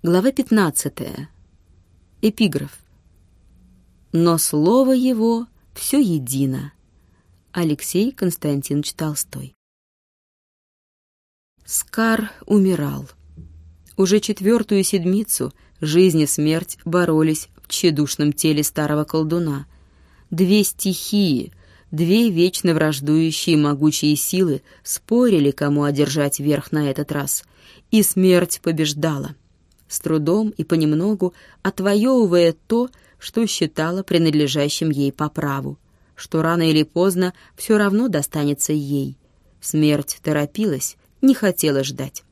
Глава 15. Эпиграф. «Но слово его все едино». Алексей Константинович Толстой. Скар умирал. Уже 4-ю седмицу жизнь и смерть боролись в тщедушном теле старого колдуна. Две стихии, две вечно враждующие могучие силы спорили, кому одержать верх на этот раз, и смерть побеждала, с трудом и понемногу отвоевывая то, что считала принадлежащим ей по праву, что рано или поздно все равно достанется ей. Смерть торопилась, не хотела ждать.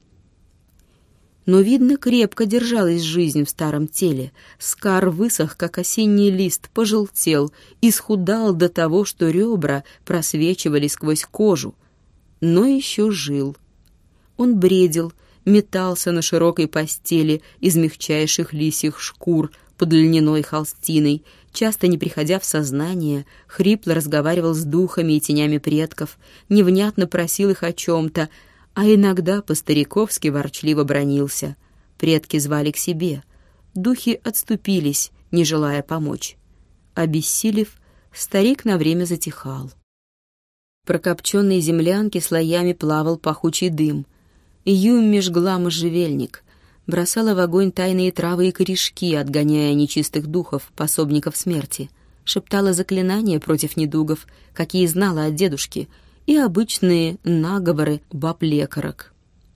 Но, видно, крепко держалась жизнь в старом теле. Скар высох, как осенний лист, пожелтел, исхудал до того, что ребра просвечивали сквозь кожу. Но еще жил. Он бредил, метался на широкой постели из мягчайших лисьих шкур под льняной холстиной, часто не приходя в сознание, хрипло разговаривал с духами и тенями предков, невнятно просил их о чем-то, а иногда по-стариковски ворчливо бранился. Предки звали к себе. Духи отступились, не желая помочь. Обессилев, старик на время затихал. В прокопченной землянке слоями плавал пахучий дым. Юмми жгла можжевельник, бросала в огонь тайные травы и корешки, отгоняя нечистых духов, пособников смерти, шептала заклинания против недугов, какие знала от дедушки, и обычные наговоры баб-лекарок.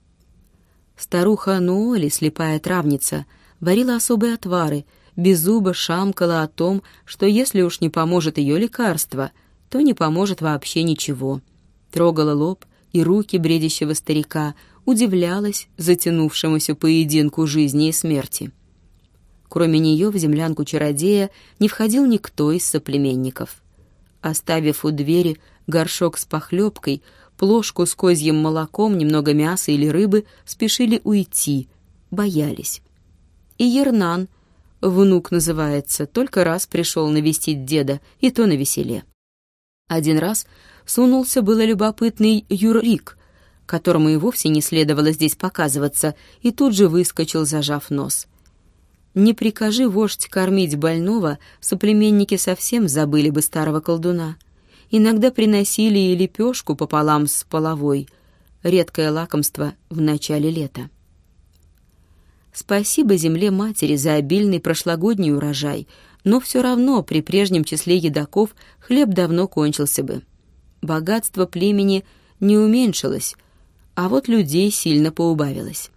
Старуха Нуоли, слепая травница, варила особые отвары, беззубо шамкала о том, что если уж не поможет ее лекарство, то не поможет вообще ничего. Трогала лоб и руки бредящего старика, удивлялась затянувшемуся поединку жизни и смерти. Кроме нее в землянку чародея не входил никто из соплеменников. Оставив у двери горшок с похлебкой, плошку с козьим молоком, немного мяса или рыбы, спешили уйти, боялись. И Ернан, внук называется, только раз пришел навестить деда, и то навеселе. Один раз сунулся было любопытный Юрик, которому и вовсе не следовало здесь показываться, и тут же выскочил, зажав нос. Не прикажи вождь кормить больного, соплеменники совсем забыли бы старого колдуна. Иногда приносили и лепешку пополам с половой, редкое лакомство в начале лета. Спасибо земле-матери за обильный прошлогодний урожай, но все равно при прежнем числе едоков хлеб давно кончился бы. Богатство племени не уменьшилось, а вот людей сильно поубавилось.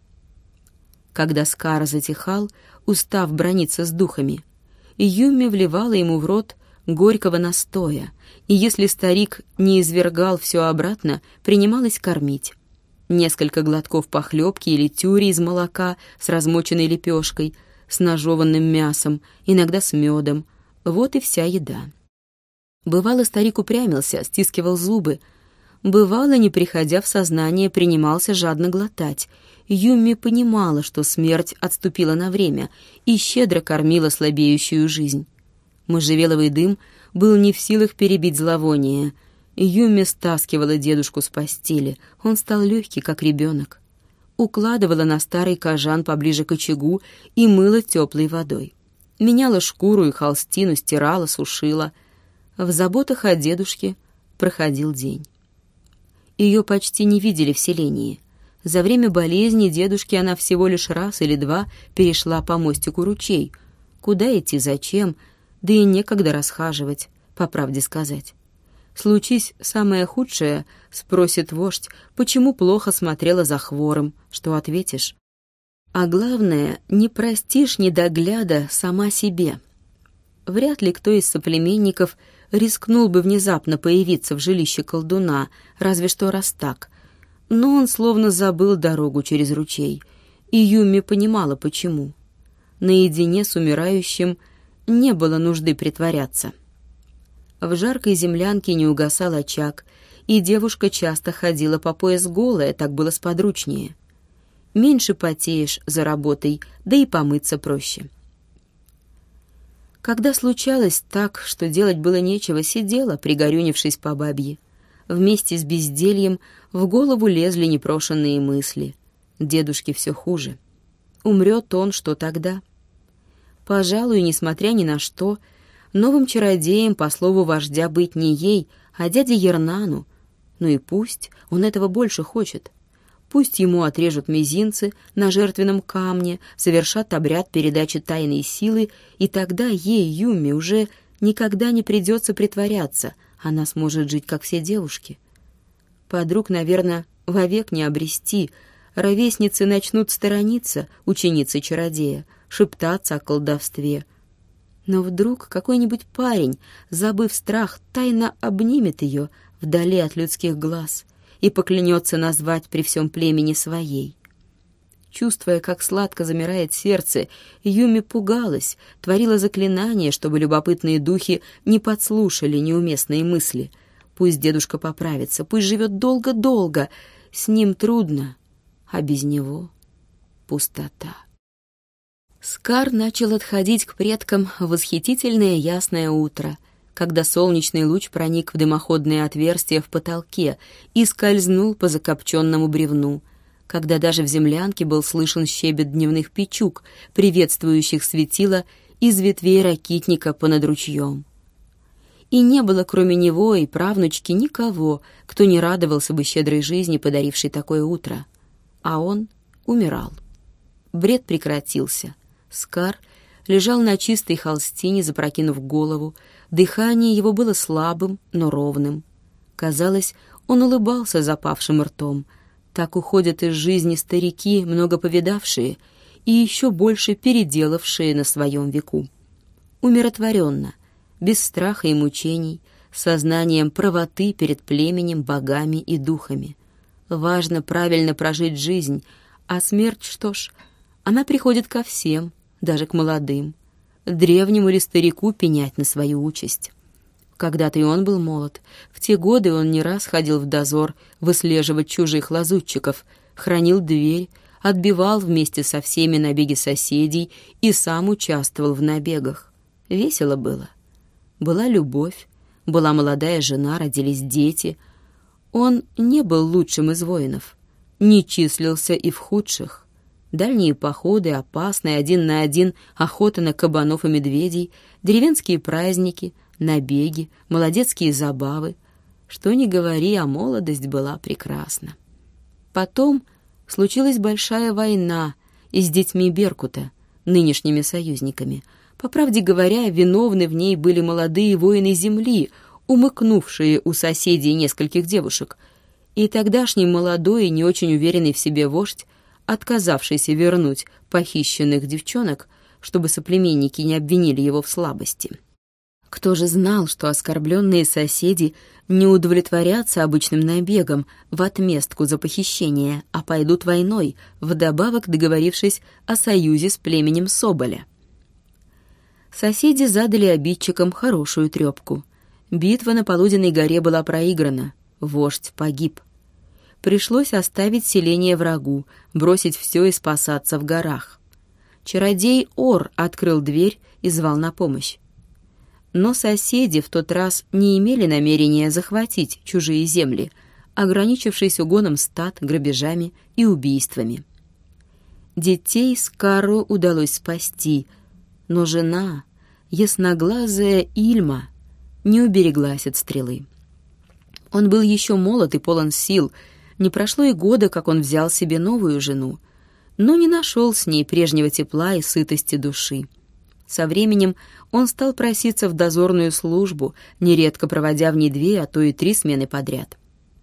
Когда Скар затихал, устав браниться с духами, Юмми вливала ему в рот горького настоя, и если старик не извергал все обратно, принималась кормить. Несколько глотков похлебки или тюри из молока с размоченной лепешкой, с нажеванным мясом, иногда с медом. Вот и вся еда. Бывало, старик упрямился, стискивал зубы. Бывало, не приходя в сознание, принимался жадно глотать. Юмми понимала, что смерть отступила на время, и щедро кормила слабеющую жизнь. Можжевеловый дым был не в силах перебить зловоние. Юмми стаскивала дедушку с постели. Он стал легкий, как ребенок. Укладывала на старый кожан поближе к очагу и мыла теплой водой. Меняла шкуру и холстину, стирала, сушила. В заботах о дедушке проходил день. Ее почти не видели в селении. За время болезни дедушки она всего лишь раз или два перешла по мостику ручей. Куда идти, зачем? Да и некогда расхаживать, по правде сказать. Случись самое худшее, спросит вождь, почему плохо смотрела за хвором, что ответишь. А главное, не простишь недогляда сама себе. Вряд ли кто из соплеменников рискнул бы внезапно появиться в жилище колдуна, разве что раз так. Но он словно забыл дорогу через ручей, и Юмми понимала, почему. Наедине с умирающим не было нужды притворяться. В жаркой землянке не угасал очаг, и девушка часто ходила по пояс голая, так было сподручнее. Меньше потеешь за работой, да и помыться проще. Когда случалось так, что делать было нечего, сидела, пригорюнившись по бабье. Вместе с бездельем в голову лезли непрошенные мысли. Дедушке все хуже. Умрет он, что тогда? Пожалуй, несмотря ни на что, новым чародеем, по слову вождя, быть не ей, а дяде Ернану. Ну и пусть, он этого больше хочет. Пусть ему отрежут мизинцы на жертвенном камне, совершат обряд передачи тайной силы, и тогда ей, Юми, уже никогда не придется притворяться, она сможет жить, как все девушки. Подруг, наверное, вовек не обрести. Ровесницы начнут сторониться ученицы чародея, шептаться о колдовстве. Но вдруг какой-нибудь парень, забыв страх, тайно обнимет ее вдали от людских глаз и поклянется назвать при всем племени своей. Чувствуя, как сладко замирает сердце, Юми пугалась, творила заклинание, чтобы любопытные духи не подслушали неуместные мысли. Пусть дедушка поправится, пусть живет долго-долго, с ним трудно, а без него пустота. Скар начал отходить к предкам в восхитительное ясное утро, когда солнечный луч проник в дымоходное отверстие в потолке и скользнул по закопченному бревну, когда даже в землянке был слышен щебет дневных печуг, приветствующих светило из ветвей ракитника понад ручьем. И не было, кроме него и правнучки, никого, кто не радовался бы щедрой жизни, подарившей такое утро. А он умирал. Бред прекратился. Скар лежал на чистой холстине, запрокинув голову. Дыхание его было слабым, но ровным. Казалось, он улыбался запавшим ртом. Так уходят из жизни старики, много повидавшие и еще больше переделавшие на своем веку. Умиротворенно, без страха и мучений, с сознанием правоты перед племенем, богами и духами. Важно правильно прожить жизнь, а смерть, что ж, она приходит ко всем, даже к молодым. Древнему ли старику пенять на свою участь? Когда-то и он был молод. В те годы он не раз ходил в дозор выслеживать чужих лазутчиков, хранил дверь, отбивал вместе со всеми набеги соседей и сам участвовал в набегах. Весело было. Была любовь, была молодая жена, родились дети. Он не был лучшим из воинов, не числился и в худших. Дальние походы, опасные, 1 на 1, охота на кабанов и медведей, деревенские праздники, набеги, молодецкие забавы. Что ни говори, а молодость была прекрасна. Потом случилась большая война и с детьми Беркута, нынешними союзниками. По правде говоря, виновны в ней были молодые воины земли, умыкнувшие у соседей нескольких девушек. И тогдашний молодой и не очень уверенный в себе вождь, отказавшийся вернуть похищенных девчонок, чтобы соплеменники не обвинили его в слабости. Кто же знал, что оскорбленные соседи не удовлетворятся обычным набегом в отместку за похищение, а пойдут войной, вдобавок договорившись о союзе с племенем Соболя? Соседи задали обидчикам хорошую трепку. Битва на Полуденной горе была проиграна, вождь погиб. Пришлось оставить селение врагу, бросить все и спасаться в горах. Чародей Ор открыл дверь и звал на помощь. Но соседи в тот раз не имели намерения захватить чужие земли, ограничившись угоном стад, грабежами и убийствами. Детей Скару удалось спасти, но жена, ясноглазая Ильма, не убереглась от стрелы. Он был еще молод и полон сил. Не прошло и года, как он взял себе новую жену, но не нашел с ней прежнего тепла и сытости души. Со временем он стал проситься в дозорную службу, нередко проводя в ней 2, а то и 3 смены подряд.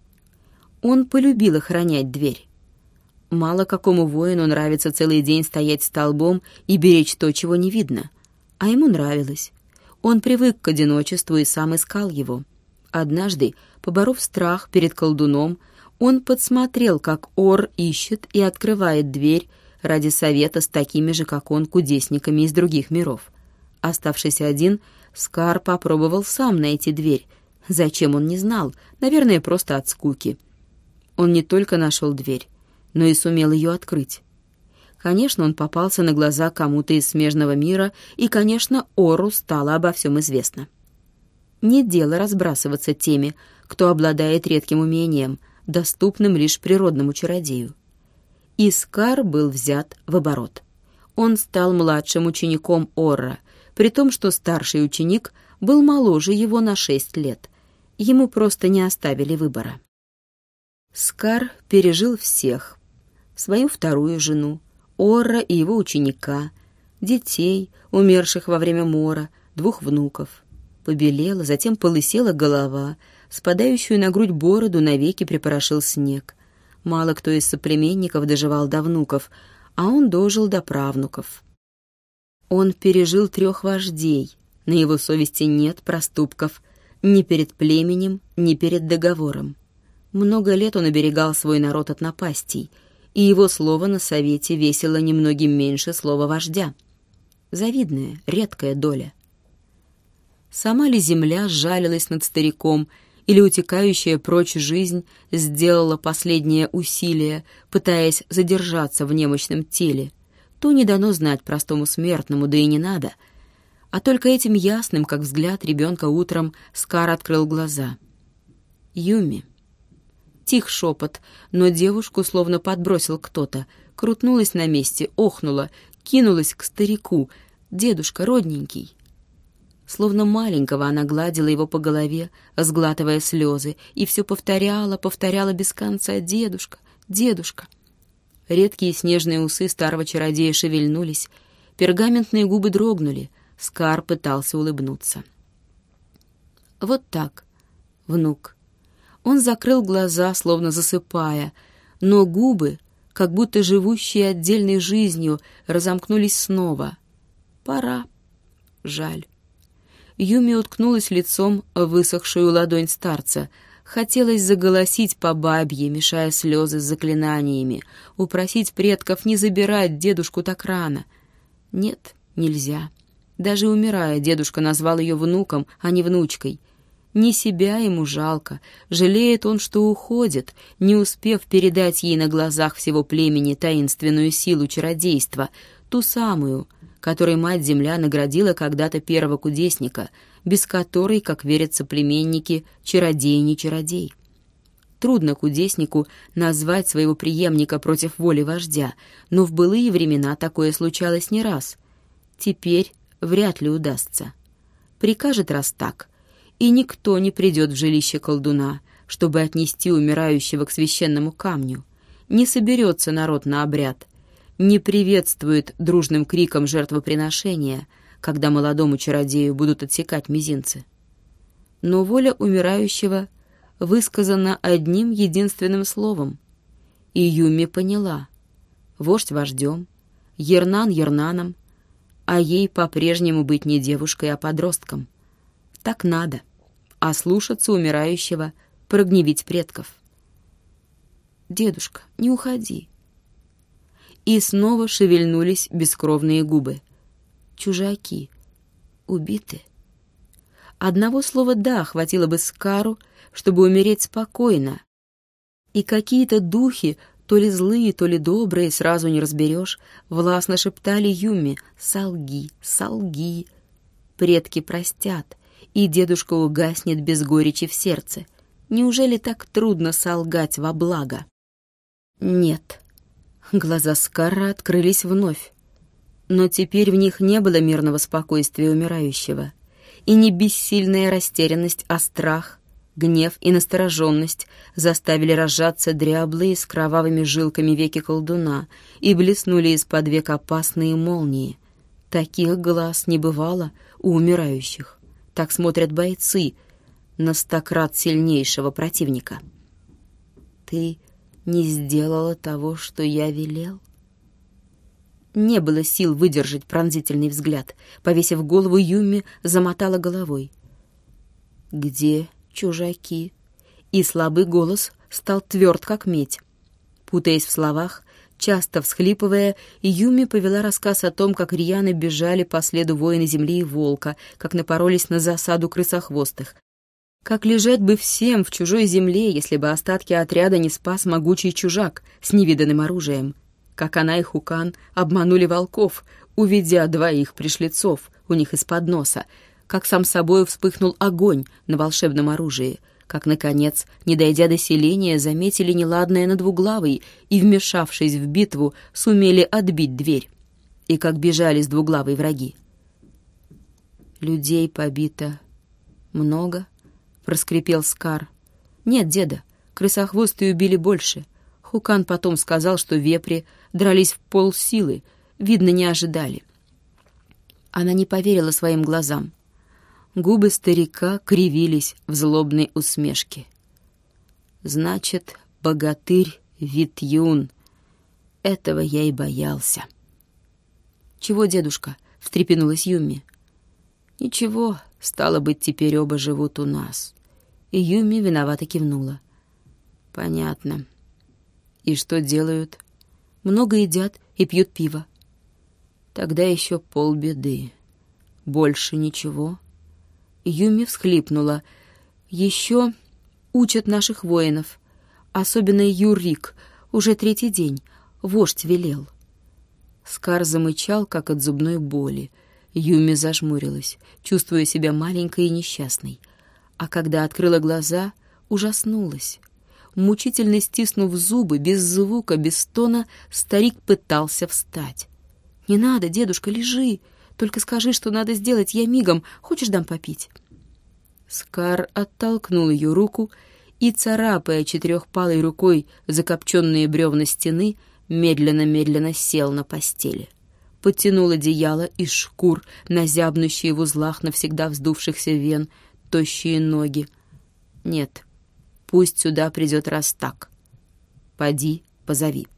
Он полюбил охранять дверь. Мало какому воину нравится целый день стоять столбом и беречь то, чего не видно, а ему нравилось. Он привык к одиночеству и сам искал его. Однажды, поборов страх перед колдуном, он подсмотрел, как Ор ищет и открывает дверь ради совета с такими же, как он, кудесниками из других миров. Оставшись один, Скар попробовал сам найти дверь. Зачем, он не знал, наверное, просто от скуки. Он не только нашел дверь, но и сумел ее открыть. Конечно, он попался на глаза кому-то из смежного мира, и, конечно, Ору стало обо всем известно. Не дело разбрасываться теми, кто обладает редким умением, доступным лишь природному чародею. И Скар был взят в оборот. Он стал младшим учеником Орра, при том, что старший ученик был моложе его на 6 лет. Ему просто не оставили выбора. Скар пережил всех. Свою вторую жену, Орра и его ученика, детей, умерших во время мора, 2 внуков. Побелела, затем полысела голова, спадающую на грудь бороду навеки припорошил снег. Мало кто из соплеменников доживал до внуков, а он дожил до правнуков. Он пережил 3 вождей, на его совести нет проступков ни перед племенем, ни перед договором. Много лет он оберегал свой народ от напастей, и его слово на совете весило немногим меньше слова вождя. Завидная, редкая доля. Сама ли земля сжалилась над стариком, или утекающая прочь жизнь сделала последнее усилие, пытаясь задержаться в немощном теле? То не дано знать простому смертному, да и не надо. А только этим ясным, как взгляд ребенка утром, Скар открыл глаза. «Юми». Тих шепот, но девушку словно подбросил кто-то. Крутнулась на месте, охнула, кинулась к старику. «Дедушка, родненький». Словно маленького она гладила его по голове, сглатывая слезы, и все повторяла без конца: «Дедушка, дедушка». Редкие снежные усы старого чародея шевельнулись, пергаментные губы дрогнули. Скар пытался улыбнуться. Вот так, внук. Он закрыл глаза, словно засыпая, но губы, как будто живущие отдельной жизнью, разомкнулись снова. Пора. Жаль. Юми уткнулась лицом в высохшую ладонь старца. Хотелось заголосить по бабье, мешая слезы с заклинаниями, упросить предков не забирать дедушку так рано. Нет, нельзя. Даже умирая, дедушка назвал ее внуком, а не внучкой. Не себя ему жалко, жалеет он, что уходит, не успев передать ей на глазах всего племени таинственную силу чародейства, ту самую, которой мать-земля наградила когда-то первого кудесника, без которой, как верят соплеменники, чародей не чародей. Трудно кудеснику назвать своего преемника против воли вождя, но в былые времена такое случалось не раз. Теперь вряд ли удастся. Прикажет раз так, и никто не придет в жилище колдуна, чтобы отнести умирающего к священному камню. Не соберется народ на обряд, не приветствует дружным криком жертвоприношения, когда молодому чародею будут отсекать мизинцы. Но воля умирающего высказана одним единственным словом. И Юми поняла. Вождь вождем, Ернан Ернаном, а ей по-прежнему быть не девушкой, а подростком. Так надо. А слушаться умирающего, прогневить предков. «Дедушка, не уходи». И снова шевельнулись бескровные губы. Чужаки. Убиты. Одного слова «да» хватило бы Скару, чтобы умереть спокойно. И какие-то духи, то ли злые, то ли добрые, сразу не разберешь, властно шептали Юми: «Солги, солги». Предки простят, и дедушка угаснет без горечи в сердце. Неужели так трудно солгать во благо? Нет. Глаза Скара открылись вновь. Но теперь в них не было мирного спокойствия умирающего. И не бессильная растерянность, а страх, гнев и настороженность заставили разжаться дряблые с кровавыми жилками веки колдуна и блеснули из-под век опасные молнии. Таких глаз не бывало у умирающих. Так смотрят бойцы на 100-крат сильнейшего противника. «Ты не сделала того, что я велел?» Не было сил выдержать пронзительный взгляд. Повесив голову, Юми замотала головой. «Где чужаки?» И слабый голос стал тверд, как медь. Путаясь в словах, часто всхлипывая, Юми повела рассказ о том, как рьяно бежали по следу воина земли и волка, как напоролись на засаду крысохвостых. Как лежать бы всем в чужой земле, если бы остатки отряда не спас могучий чужак с невиданным оружием. Как она и Хукан обманули волков, уведя 2 пришлецов у них из-под носа. Как сам собою вспыхнул огонь на волшебном оружии. Как, наконец, не дойдя до селения, заметили неладное на Двуглавой и, вмешавшись в битву, сумели отбить дверь. и как бежали двуглавые враги. «Людей побито много?» — проскрипел Скар. «Нет, деда, крысохвостые убили больше. Хукан потом сказал, что вепри дрались в полсилы, видно, не ожидали». Она не поверила своим глазам. Губы старика кривились в злобной усмешке. «Значит, богатырь Витюн. Этого я и боялся». «Чего, дедушка?» — встрепенулась Юми. «Ничего, стало быть, теперь оба живут у нас». И Юми виновато кивнула. «Понятно. И что делают?» «Много едят и пьют пиво». «Тогда еще полбеды. Больше ничего?» Юми всхлипнула. «Еще учат наших воинов, особенно Юрик, уже 3-й день. Вождь велел». Скар замычал, как от зубной боли. Юми зажмурилась, чувствуя себя маленькой и несчастной. А когда открыла глаза, ужаснулась. Мучительно стиснув зубы, без звука, без стона, старик пытался встать. «Не надо, дедушка, лежи. Только скажи, что надо сделать, я мигом. Хочешь, дам попить?» Скар оттолкнул ее руку и, царапая 4-палой рукой закопченные бревна стены, медленно-медленно сел на постели. Подтянул одеяло из шкур на зябнущие в узлах навсегда вздувшихся вен тощие ноги. «Нет, пусть сюда придет Растак. Поди, позови».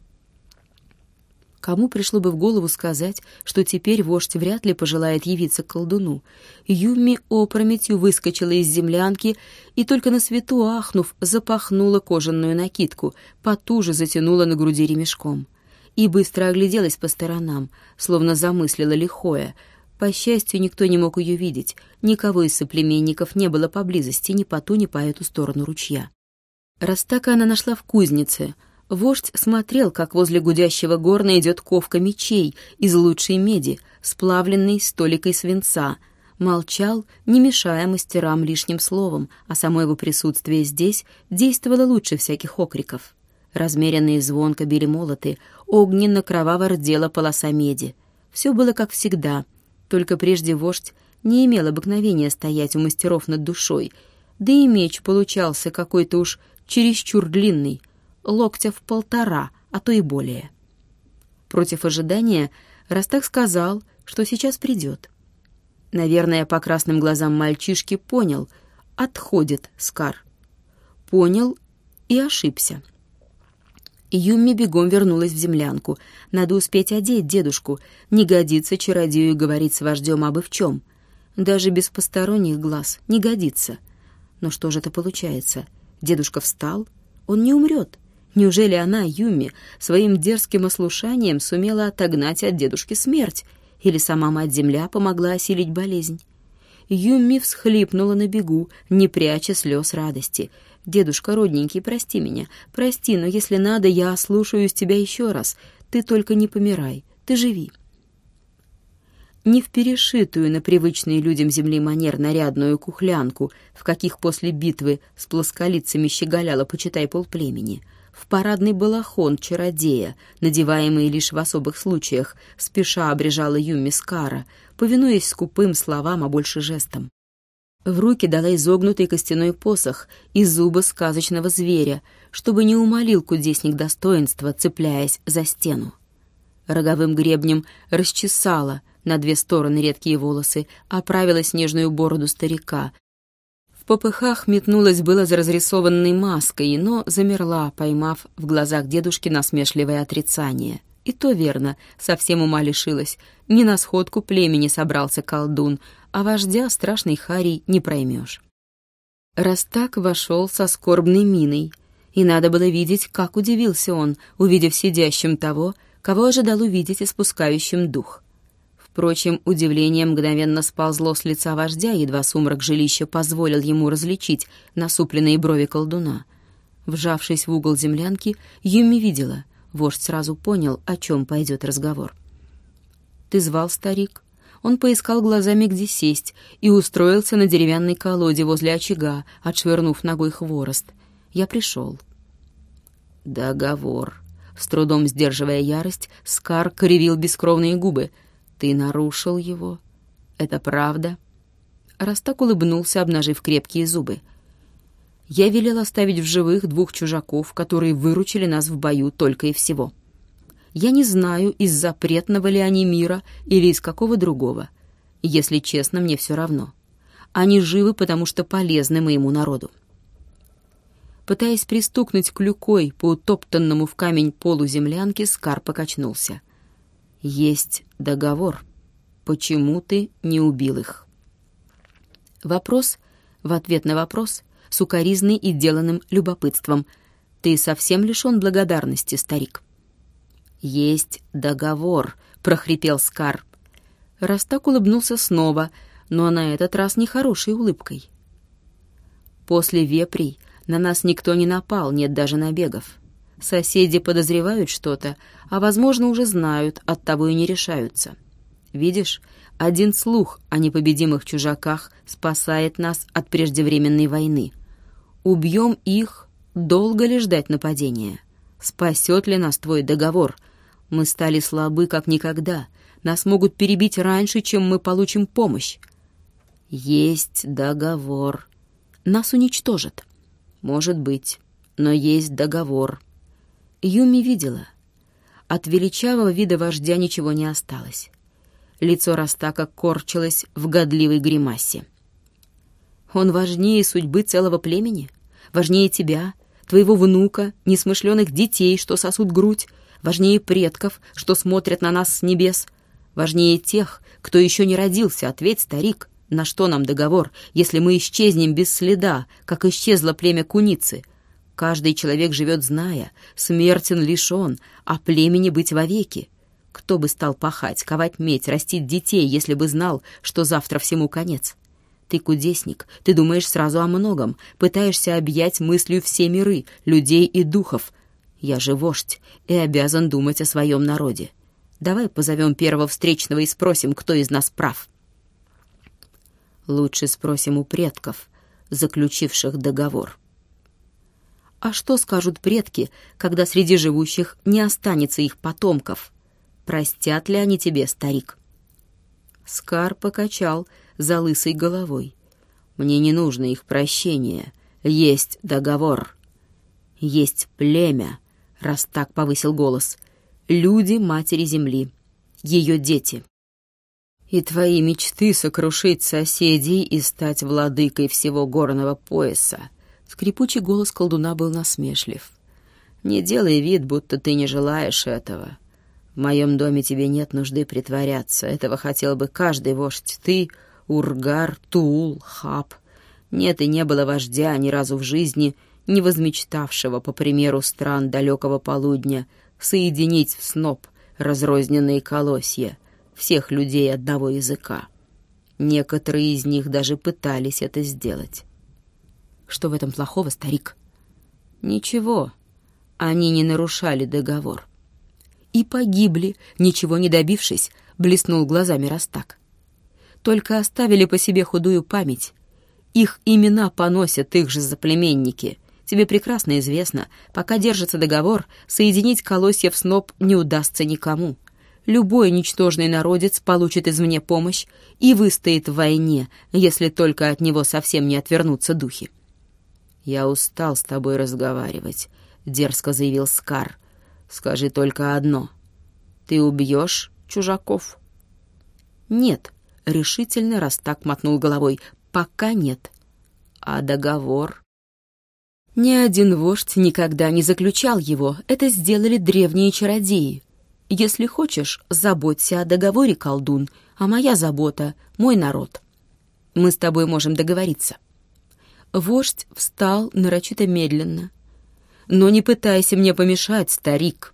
Кому пришло бы в голову сказать, что теперь вождь вряд ли пожелает явиться к колдуну? Юми опрометью выскочила из землянки и, только на свету ахнув, запахнула кожаную накидку, потуже затянула на груди ремешком. И быстро огляделась по сторонам, словно замыслила лихое. По счастью, никто не мог ее видеть, никого из соплеменников не было поблизости ни по ту, ни по эту сторону ручья. Растака она нашла в кузнице. Вождь смотрел, как возле гудящего горна идет ковка мечей из лучшей меди, сплавленной с толикой свинца. Молчал, не мешая мастерам лишним словом, а само его присутствие здесь действовало лучше всяких окриков. Размеренные звонко били молоты, огненно-кроваво рдела полоса меди. Все было как всегда, только прежде вождь не имел обыкновения стоять у мастеров над душой, да и меч получался какой-то уж чересчур длинный, локтя в 1,5, а то и более. Против ожидания Растак сказал, что сейчас придет. Наверное, по красным глазам мальчишки понял, отходит Скар. Понял и ошибся. Юми бегом вернулась в землянку. Надо успеть одеть дедушку. Не годится чародею говорить с вождем абы в чем. Даже без посторонних глаз не годится. Но что же это получается? Дедушка встал? Он не умрет. Неужели она, Юми, своим дерзким ослушанием сумела отогнать от дедушки смерть? Или сама мать-земля помогла осилить болезнь? Юми всхлипнула на бегу, не пряча слез радости. «Дедушка родненький, прости меня. Прости, но если надо, я ослушаюсь тебя еще раз. Ты только не помирай. Ты живи». Не в перешитую на привычные людям земли манер нарядную кухлянку, в каких после битвы с плосколицами щеголяло, почитай, полплемени, в парадный балахон чародея, надеваемый лишь в особых случаях, спеша обрежала Юми Скара, повинуясь скупым словам, а больше жестам. В руки дала изогнутый костяной посох из зуба сказочного зверя, чтобы не умолил кудесник достоинства, цепляясь за стену. Роговым гребнем расчесала на 2 стороны редкие волосы, оправила снежную бороду старика. В попыхах метнулась было за разрисованной маской, но замерла, поймав в глазах дедушки насмешливое отрицание. И то верно, совсем ума лишилась. Не на сходку племени собрался колдун, а вождя страшной харей не проймешь. Растак вошел со скорбной миной, и надо было видеть, как удивился он, увидев сидящим того, кого ожидал увидеть испускающим дух. Впрочем, удивление мгновенно сползло с лица вождя, едва сумрак жилища позволил ему различить насупленные брови колдуна. Вжавшись в угол землянки, Юми видела. Вождь сразу понял, о чем пойдет разговор. «Ты звал, старик?» Он поискал глазами, где сесть, и устроился на деревянной колоде возле очага, отшвырнув ногой хворост. «Я пришел». «Договор», С трудом сдерживая ярость, Скар кривил бескровные губы. «Ты нарушил его? Это правда?» Растак улыбнулся, обнажив крепкие зубы. «Я велел оставить в живых 2 чужаков, которые выручили нас в бою только и всего. Я не знаю, из запретного ли они мира или из какого другого. Если честно, мне все равно. Они живы, потому что полезны моему народу». Пытаясь пристукнуть клюкой по утоптанному в камень полу землянки, Скар покачнулся. «Есть договор. Почему ты не убил их?» Вопрос в ответ на вопрос, с укоризной и деланным любопытством. «Ты совсем лишен благодарности, старик?» «Есть договор», — прохрипел Скар. Растак улыбнулся снова, но на этот раз нехорошей улыбкой. «После вепрей на нас никто не напал, нет даже набегов. Соседи подозревают что-то, а, возможно, уже знают, оттого и не решаются. Видишь, один слух о непобедимых чужаках спасает нас от преждевременной войны. Убьем их, долго ли ждать нападения? Спасет ли нас твой договор? Мы стали слабы, как никогда. Нас могут перебить раньше, чем мы получим помощь. Есть договор. Нас уничтожат. Может быть, но есть договор. Юми видела. От величавого вида вождя ничего не осталось. Лицо Растака корчилось в годливой гримасе. Он важнее судьбы целого племени? Важнее тебя, твоего внука, несмышленых детей, что сосут грудь? Важнее предков, что смотрят на нас с небес? Важнее тех, кто еще не родился? Ответь, старик. На что нам договор, если мы исчезнем без следа, как исчезло племя куницы? Каждый человек живет, зная, смертен лишь он, а племени быть вовеки. Кто бы стал пахать, ковать медь, растить детей, если бы знал, что завтра всему конец? Ты кудесник, ты думаешь сразу о многом, пытаешься объять мыслью все миры, людей и духов. Я же вождь и обязан думать о своем народе. Давай позовем первого встречного и спросим, кто из нас прав. Лучше спросим у предков, заключивших договор. А что скажут предки, когда среди живущих не останется их потомков? Простят ли они тебе, старик?» Скар покачал за лысой головой. «Мне не нужно их прощения. Есть договор. Есть племя», — Растак повысил голос. «Люди матери земли, ее дети. И твои мечты сокрушить соседей и стать владыкой всего горного пояса». Скрипучий голос колдуна был насмешлив. «Не делай вид, будто ты не желаешь этого. В моем доме тебе нет нужды притворяться. Этого хотел бы каждый вождь. Ты, Ургар, Туул, Хаб. Нет и не было вождя ни разу в жизни, не возмечтавшего, по примеру стран далекого полудня, соединить в сноп разрозненные колосья всех людей одного языка. Некоторые из них даже пытались это сделать». «Что в этом плохого, старик?» «Ничего. Они не нарушали договор». «И погибли, ничего не добившись», — блеснул глазами Растак. «Только оставили по себе худую память. Их имена поносят их же заплеменники. Тебе прекрасно известно, пока держится договор, соединить колосья в сноп не удастся никому. Любой ничтожный народец получит извне помощь и выстоит в войне, если только от него совсем не отвернутся духи». «Я устал с тобой разговаривать», — дерзко заявил Скар. «Скажи только одно. Ты убьешь чужаков?» «Нет», — решительно Растак мотнул головой. «Пока нет». «А договор?» «Ни один вождь никогда не заключал его. Это сделали древние чародеи. Если хочешь, заботься о договоре, колдун, а моя забота — мой народ. Мы с тобой можем договориться». Вождь встал нарочито медленно. «Но не пытайся мне помешать, старик».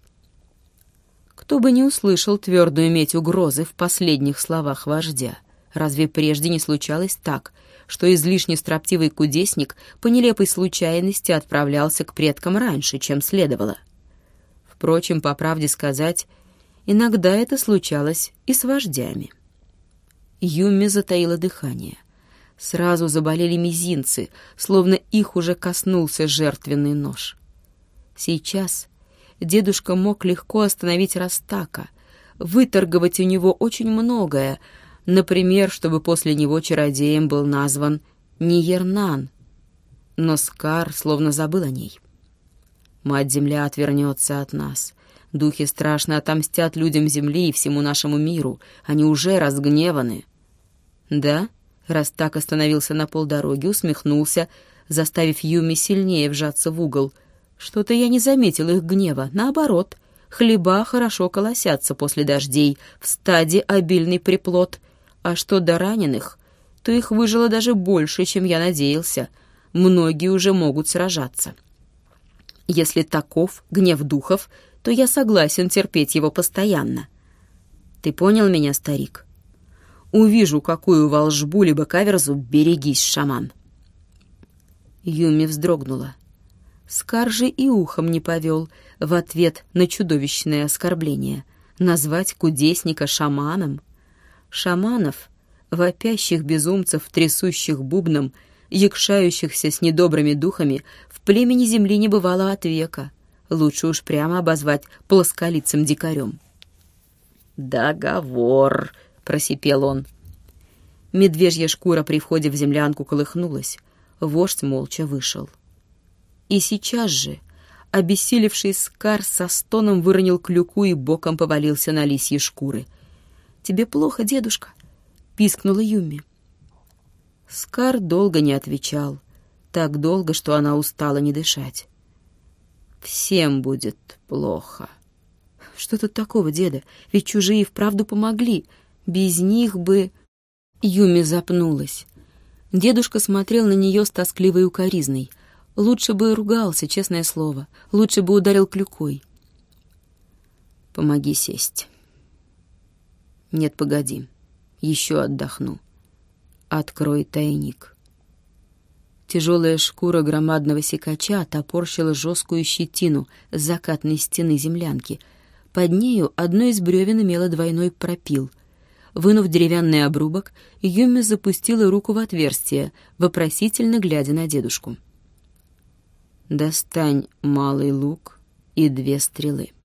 Кто бы не услышал твердую медь угрозы в последних словах вождя. Разве прежде не случалось так, что излишне строптивый кудесник по нелепой случайности отправлялся к предкам раньше, чем следовало? Впрочем, по правде сказать, иногда это случалось и с вождями. Юми затаила дыхание. Сразу заболели мизинцы, словно их уже коснулся жертвенный нож. Сейчас, дедушка мог легко остановить Растака, выторговать у него очень многое, например, чтобы после него чародеем был назван Ниернан. Но Скар словно забыл о ней. Мать-Земля отвернется от нас. Духи страшно отомстят людям Земли и всему нашему миру. Они уже разгневаны. Да? Растак остановился на полдороги, усмехнулся, заставив Юми сильнее вжаться в угол. Что-то я не заметил их гнева. Наоборот, хлеба хорошо колосятся после дождей, в стаде обильный приплод. А что до раненых, то их выжило даже больше, чем я надеялся. Многие уже могут сражаться. Если таков гнев духов, то я согласен терпеть его постоянно. Ты понял меня, старик? Увижу, какую волшбу либо каверзу, берегись, шаман. Юми вздрогнула. Скар же и ухом не повел в ответ на чудовищное оскорбление. Назвать кудесника шаманом? Шаманов, вопящих безумцев, трясущих бубном, якшающихся с недобрыми духами, в племени земли не бывало от века. Лучше уж прямо обозвать плосколицым дикарем. «Договор!» — просипел он. Медвежья шкура при входе в землянку колыхнулась. Вождь молча вышел. И сейчас же обессилевший Скар со стоном выронил клюку и боком повалился на лисьи шкуры. «Тебе плохо, дедушка?» — пискнула Юми. Скар долго не отвечал, так долго, что она устала не дышать. «Всем будет плохо». «Что тут такого, деда? Ведь чужие вправду помогли. Без них бы...» Юми запнулась. Дедушка смотрел на нее с тоскливой укоризной. Лучше бы ругался, честное слово. Лучше бы ударил клюкой. «Помоги сесть». «Нет, погоди. Еще отдохну. Открой тайник». Тяжелая шкура громадного секача топорщила жесткую щетину с закатной стены землянки. Под нею одно из бревен имело двойной пропил. Вынув деревянный обрубок, Юми запустила руку в отверстие, вопросительно глядя на дедушку. «Достань малый лук и 2 стрелы».